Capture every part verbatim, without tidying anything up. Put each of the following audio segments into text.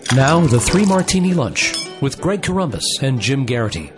Now, the Three Martini Lunch with Greg Corombos and Jim Garrity.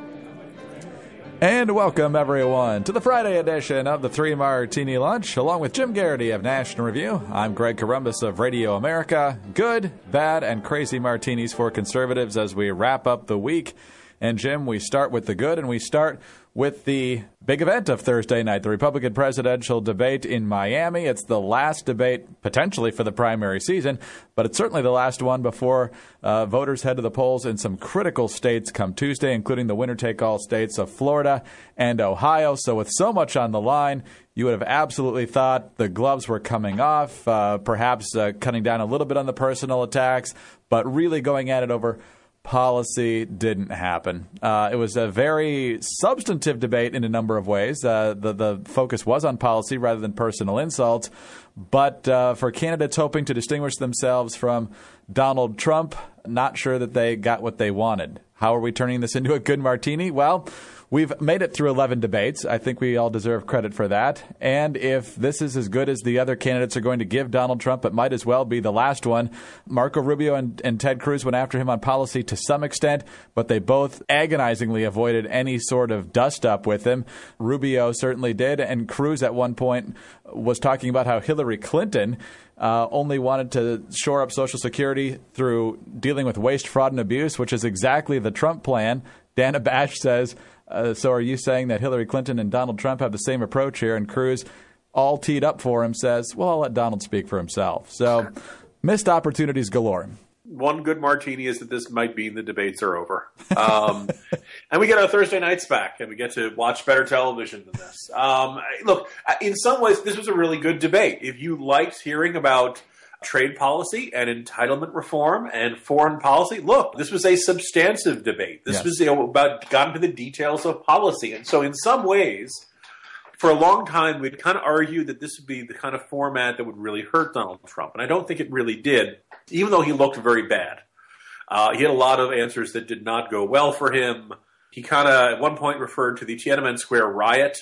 And welcome, everyone, to the Friday edition of the Three Martini Lunch. Along with Jim Garrity of National Review, I'm Greg Corombos of Radio America. Good, bad, and crazy martinis for conservatives as we wrap up the week. And, Jim, we start with the good, and we start with the big event of Thursday night, the Republican presidential debate in Miami. It's the last debate, potentially, for the primary season, but it's certainly the last one before uh, voters head to the polls in some critical states come Tuesday, including the winner-take-all states of Florida and Ohio. So with so much on the line, you would have absolutely thought the gloves were coming off, uh, perhaps uh, cutting down a little bit on the personal attacks, but really going at it over policy. Didn't happen. Uh, it was a very substantive debate in a number of ways. Uh, the, the focus was on policy rather than personal insults. But uh, for candidates hoping to distinguish themselves from Donald Trump, not sure that they got what they wanted. How are we turning this into a good martini? Well, we've made it through eleven debates. I think we all deserve credit for that. And if this is as good as the other candidates are going to give Donald Trump, it might as well be the last one. Marco Rubio and, and Ted Cruz went after him on policy to some extent, but they both agonizingly avoided any sort of dust-up with him. Rubio certainly did, and Cruz at one point was talking about how Hillary Clinton Uh, only wanted to shore up Social Security through dealing with waste, fraud, and abuse, which is exactly the Trump plan. Dana Bash says, uh, so are you saying that Hillary Clinton and Donald Trump have the same approach here? And Cruz, all teed up for him, says, well, I'll let Donald speak for himself. So missed opportunities galore. One good martini is that this might mean the debates are over. Um, and we get our Thursday nights back, and we get to watch better television than this. Um, look, in some ways, this was a really good debate. If you liked hearing about trade policy and entitlement reform and foreign policy, look, this was a substantive debate. This yes. was you know, about got into the details of policy. And so in some ways, for a long time, we'd kind of argued that this would be the kind of format that would really hurt Donald Trump. And I don't think it really did, even though he looked very bad. Uh, he had a lot of answers that did not go well for him. He kind of, at one point, referred to the Tiananmen Square riot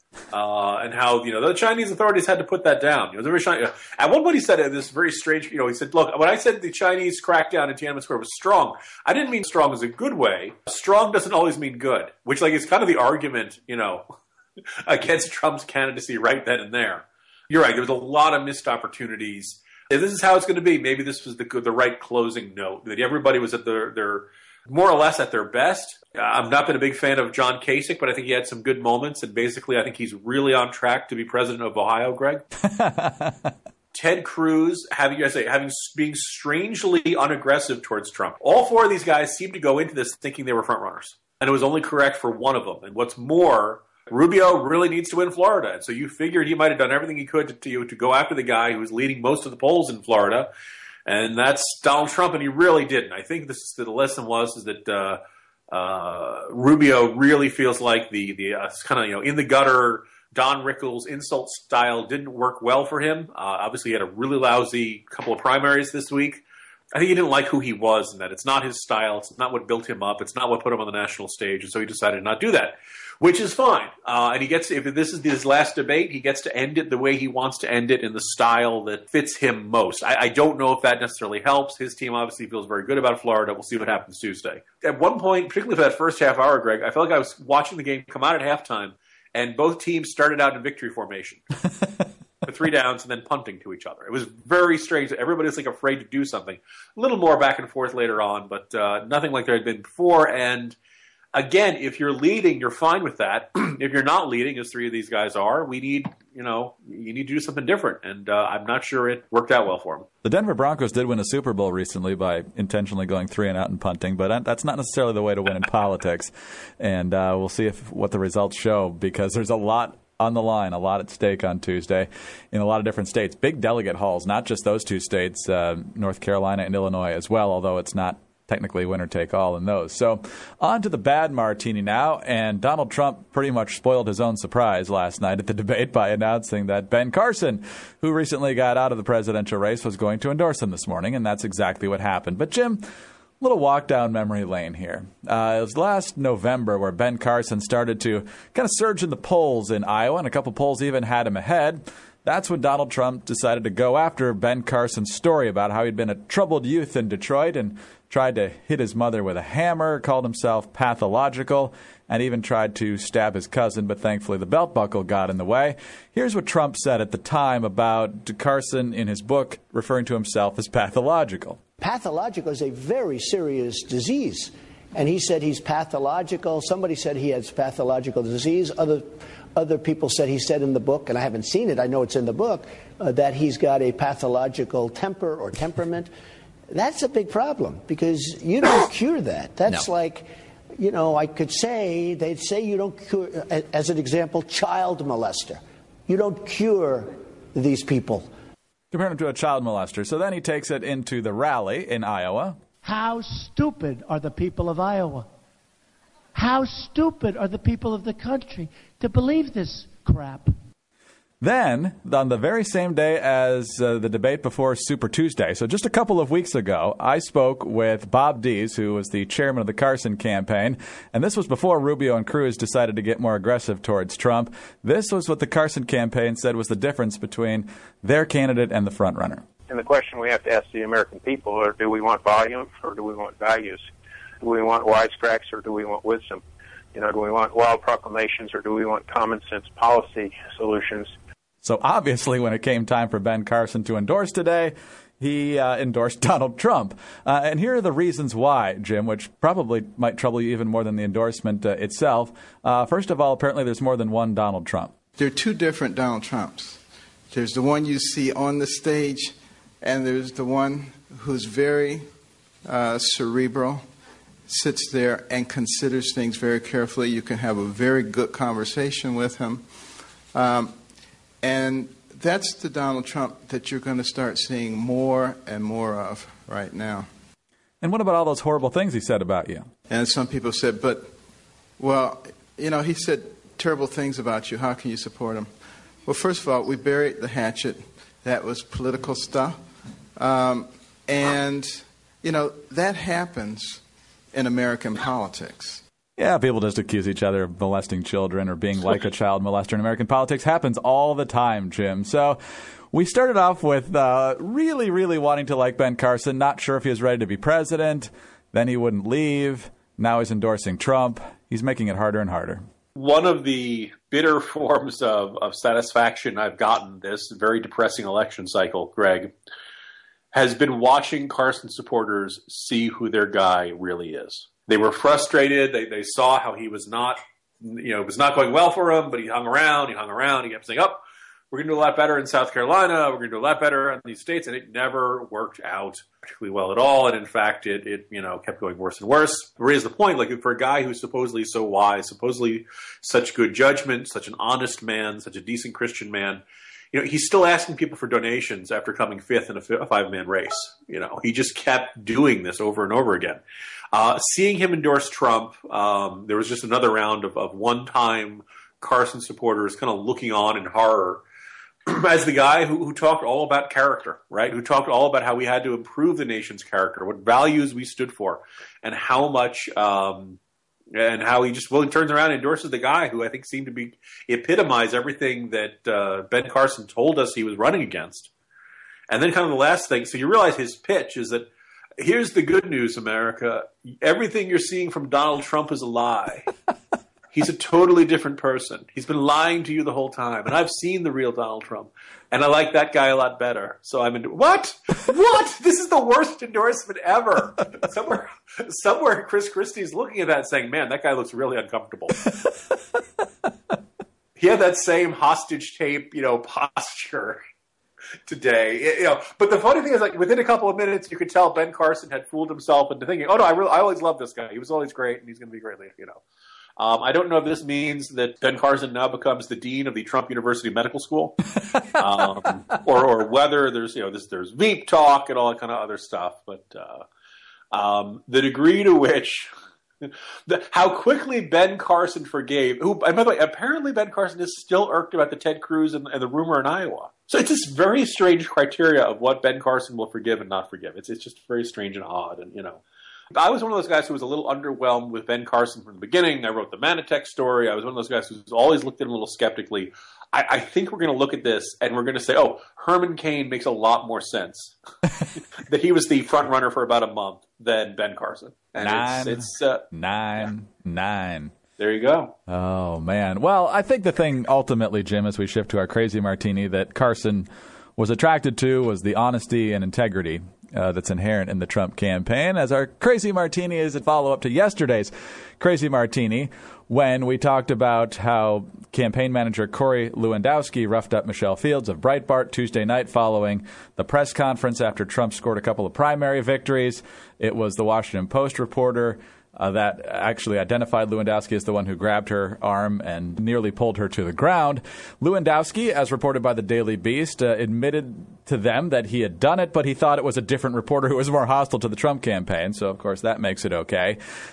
uh, and how, you know, the Chinese authorities had to put that down. You know, very China, at one point, he said this very strange, you know, he said, look, when I said the Chinese crackdown in Tiananmen Square was strong, I didn't mean strong as a good way. Strong doesn't always mean good, which, like, is kind of the argument, you know, against Trump's candidacy right then and there. You're right. There was a lot of missed opportunities. If this is how it's going to be, maybe this was the the right closing note, that everybody was at their, their more or less at their best. Uh, I've not been a big fan of John Kasich, but I think he had some good moments. And basically, I think he's really on track to be president of Ohio, Greg. Ted Cruz, having, I say, having being strangely unaggressive towards Trump. All four of these guys seemed to go into this thinking they were front runners. And it was only correct for one of them. And what's more, Rubio really needs to win Florida. And so you figured he might have done everything he could to, to, to go after the guy who was leading most of the polls in Florida. And that's Donald Trump, and he really didn't. I think this, the lesson was is that uh, uh, Rubio really feels like the, the uh, kind of, you know, in the gutter, Don Rickles insult style didn't work well for him. Uh, obviously, he had a really lousy couple of primaries this week. I think he didn't like who he was and that it's not his style. It's not what built him up. It's not what put him on the national stage. And so he decided to not do that, which is fine. Uh, and he gets, if this is his last debate, he gets to end it the way he wants to end it in the style that fits him most. I, I don't know if that necessarily helps. His team obviously feels very good about Florida. We'll see what happens Tuesday. At one point, particularly for that first half hour, Greg, I felt like I was watching the game come out at halftime and both teams started out in victory formation. For three downs and then punting to each other. It was very strange. Everybody was like afraid to do something. A little more back and forth later on, but uh, nothing like there had been before. And again, if you're leading, you're fine with that. If you're not leading, as three of these guys are, we need, you know, you need to do something different. And uh, I'm not sure it worked out well for them. The Denver Broncos did win a Super Bowl recently by intentionally going three and out and punting, but that's not necessarily the way to win in politics. And uh, we'll see if what the results show, because there's a lot on the line, a lot at stake on Tuesday in a lot of different states. Big delegate hauls, not just those two states, uh, North Carolina and Illinois as well, although it's not technically winner-take-all in those. So on to the bad martini now, and Donald Trump pretty much spoiled his own surprise last night at the debate by announcing that Ben Carson, who recently got out of the presidential race, was going to endorse him this morning, and that's exactly what happened. But Jim, little walk down memory lane here. Uh, it was last November where Ben Carson started to kind of surge in the polls in Iowa, and a couple polls even had him ahead. That's when Donald Trump decided to go after Ben Carson's story about how he'd been a troubled youth in Detroit and tried to hit his mother with a hammer, called himself pathological, and even tried to stab his cousin, but thankfully the belt buckle got in the way. Here's what Trump said at the time about Carson in his book, referring to himself as pathological. Pathological is a very serious disease. And he said he's pathological. Somebody said he has pathological disease. Other other people said he said in the book, and I haven't seen it, I know it's in the book, uh, that he's got a pathological temper or temperament. That's a big problem because you don't cure that. That's no. like, you know, I could say, they'd say you don't cure, as an example, child molester. You don't cure these people. Compare him to a child molester. So then he takes it into the rally in Iowa. How stupid are the people of Iowa? How stupid are the people of the country to believe this crap? Then, on the very same day as uh, the debate before Super Tuesday, so just a couple of weeks ago, I spoke with Bob Dees, who was the chairman of the Carson campaign, and this was before Rubio and Cruz decided to get more aggressive towards Trump. This was what the Carson campaign said was the difference between their candidate and the frontrunner. And the question we have to ask the American people is, do we want volume or do we want values? Do we want wisecracks or do we want wisdom? You know, do we want wild proclamations or do we want common sense policy solutions? So obviously, when it came time for Ben Carson to endorse today, he uh, endorsed Donald Trump. Uh, and here are the reasons why, Jim, which probably might trouble you even more than the endorsement uh, itself. Uh, first of all, apparently there's more than one Donald Trump. There are two different Donald Trumps. There's the one you see on the stage, and there's the one who's very uh, cerebral, sits there and considers things very carefully. You can have a very good conversation with him. Um, and that's the Donald Trump that you're going to start seeing more and more of right now. And what about all those horrible things he said about you? And some people said, but, well, you know, he said terrible things about you. How can you support him? Well, first of all, we buried the hatchet. That was political stuff. Um, and, you know, that happens in American politics. Yeah, people just accuse each other of molesting children or being like a child molester in American politics. Happens all the time, Jim. So we started off with uh, really, really wanting to like Ben Carson, not sure if he was ready to be president. Then he wouldn't leave. Now he's endorsing Trump. He's making it harder and harder. One of the bitter forms of, of satisfaction I've gotten this very depressing election cycle, Greg, has been watching Carson supporters see who their guy really is. They were frustrated. They they saw how he was not, you know, it was not going well for him, but he hung around, he hung around, he kept saying, oh, we're going to do a lot better in South Carolina, we're going to do a lot better in these states, and it never worked out particularly well at all, and in fact, it, it you know, kept going worse and worse. Raised the point, like, for a guy who's supposedly so wise, supposedly such good judgment, such an honest man, such a decent Christian man, you know, he's still asking people for donations after coming fifth in a five-man race. You know, he just kept doing this over and over again. Uh, seeing him endorse Trump, um, there was just another round of, of one-time Carson supporters kind of looking on in horror as the guy who, who talked all about character, right? Who talked all about how we had to improve the nation's character, what values we stood for, and how much, um, and how he just, well, he turns around and endorses the guy who I think seemed to be epitomize everything that uh, Ben Carson told us he was running against. And then kind of the last thing, so you realize his pitch is that, here's the good news, America. Everything you're seeing from Donald Trump is a lie. He's a totally different person. He's been lying to you the whole time. And I've seen the real Donald Trump. And I like that guy a lot better. So I'm into what? What? This is the worst endorsement ever. Somewhere, somewhere Chris Christie's looking at that saying, man, that guy looks really uncomfortable. He had that same hostage tape, you know, posture today, you know. But the funny thing is, like, within a couple of minutes, you could tell Ben Carson had fooled himself into thinking, "Oh no, I really, I always loved this guy. He was always great, and he's going to be great later." You know, um, I don't know if this means that Ben Carson now becomes the dean of the Trump University Medical School, um, or or whether there's you know this, there's Veep talk and all that kind of other stuff. But uh, um, the degree to which The, how quickly Ben Carson forgave, who, and by the way, apparently Ben Carson is still irked about the Ted Cruz and, and the rumor in Iowa. So it's this very strange criteria of what Ben Carson will forgive and not forgive. It's it's just very strange and odd. And, you know, I was one of those guys who was a little underwhelmed with Ben Carson from the beginning. I wrote the Manitech story. I was one of those guys who's always looked at him a little skeptically. I, I think we're going to look at this and we're going to say, oh, Herman Cain makes a lot more sense. That he was the front runner for about a month than Ben Carson. And nine, it's, it's, uh, nine, yeah. nine. There you go. Oh, man. Well, I think the thing ultimately, Jim, as we shift to our crazy martini, that Carson was attracted to was the honesty and integrity uh, that's inherent in the Trump campaign. As our crazy martini is a follow-up to yesterday's crazy martini, when we talked about how campaign manager Corey Lewandowski roughed up Michelle Fields of Breitbart Tuesday night following the press conference after Trump scored a couple of primary victories. It was the Washington Post reporter Uh, that actually identified Lewandowski as the one who grabbed her arm and nearly pulled her to the ground. Lewandowski, as reported by the Daily Beast, uh, admitted to them that he had done it, but he thought it was a different reporter who was more hostile to the Trump campaign. So, of course, that makes it okay.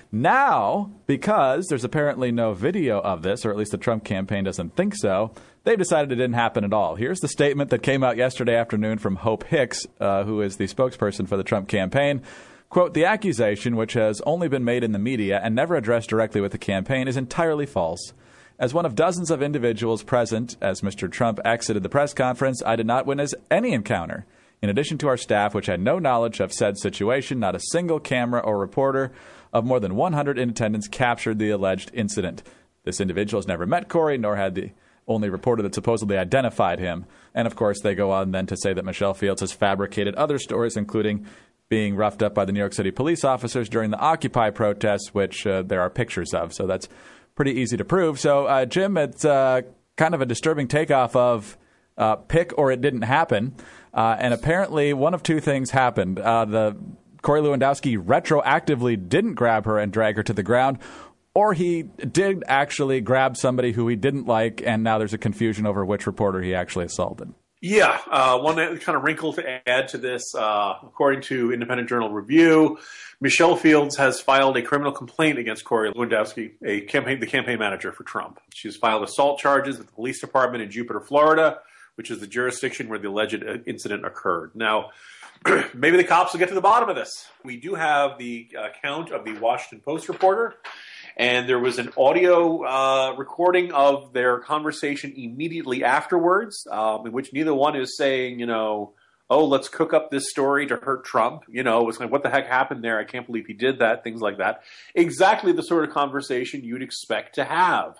Now, because there's apparently no video of this, or at least the Trump campaign doesn't think so, they've decided it didn't happen at all. Here's the statement that came out yesterday afternoon from Hope Hicks, uh, who is the spokesperson for the Trump campaign. Quote, the accusation, which has only been made in the media and never addressed directly with the campaign, is entirely false. As one of dozens of individuals present as Mister Trump exited the press conference, I did not witness any encounter. In addition to our staff, which had no knowledge of said situation, not a single camera or reporter of more than one hundred in attendance captured the alleged incident. This individual has never met Corey, nor had the only reporter that supposedly identified him. And, of course, they go on then to say that Michelle Fields has fabricated other stories, including being roughed up by the New York City police officers during the Occupy protests, which uh, there are pictures of. So that's pretty easy to prove. So, uh, Jim, it's uh, kind of a disturbing takeoff of uh, pick or it didn't happen. Uh, and apparently one of two things happened. Uh, the Corey Lewandowski retroactively didn't grab her and drag her to the ground, or he did actually grab somebody who he didn't like, and now there's a confusion over which reporter he actually assaulted. Yeah, uh, one kind of wrinkle to add to this, uh, according to Independent Journal Review, Michelle Fields has filed a criminal complaint against Corey Lewandowski, a campaign, the campaign manager for Trump. She's filed assault charges with the police department in Jupiter, Florida, which is the jurisdiction where the alleged incident occurred. Now, maybe the cops will get to the bottom of this. We do have the account of the Washington Post reporter, and there was an audio uh, recording of their conversation immediately afterwards, um, in which neither one is saying, you know, oh, let's cook up this story to hurt Trump. You know, it was like, what the heck happened there? I can't believe he did that, things like that. Exactly the sort of conversation you'd expect to have.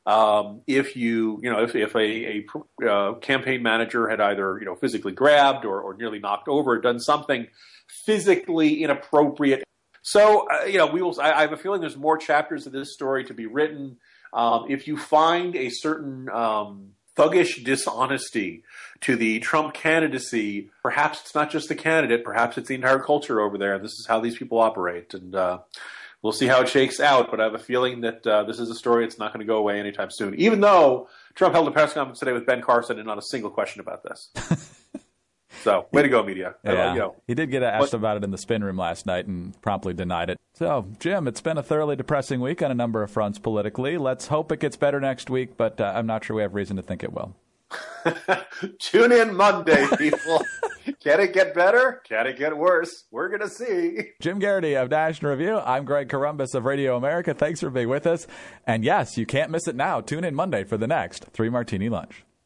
Um, if you, you know, if, if a, a uh, campaign manager had either, you know, physically grabbed or, or nearly knocked over or done something physically inappropriate. So, uh, you know, we will. I, I have a feeling there's more chapters of this story to be written. Um, if you find a certain um, thuggish dishonesty to the Trump candidacy, perhaps it's not just the candidate, perhaps it's the entire culture over there. This is how these people operate, and uh, we'll see how it shakes out. But I have a feeling that uh, this is a story that's not going to go away anytime soon. Even though Trump held a press conference today with Ben Carson and not a single question about this. So, way to go, media. Yeah. You know, he did get asked what? about it in the spin room last night and promptly denied it. So, Jim, it's been a thoroughly depressing week on a number of fronts politically. Let's hope it gets better next week, but uh, I'm not sure we have reason to think it will. Tune in Monday, people. Can it get better? Can it get worse? We're going to see. Jim Garrity of National Review. I'm Greg Corombos of Radio America. Thanks for being with us. And yes, you can't miss it now. Tune in Monday for the next Three Martini Lunch.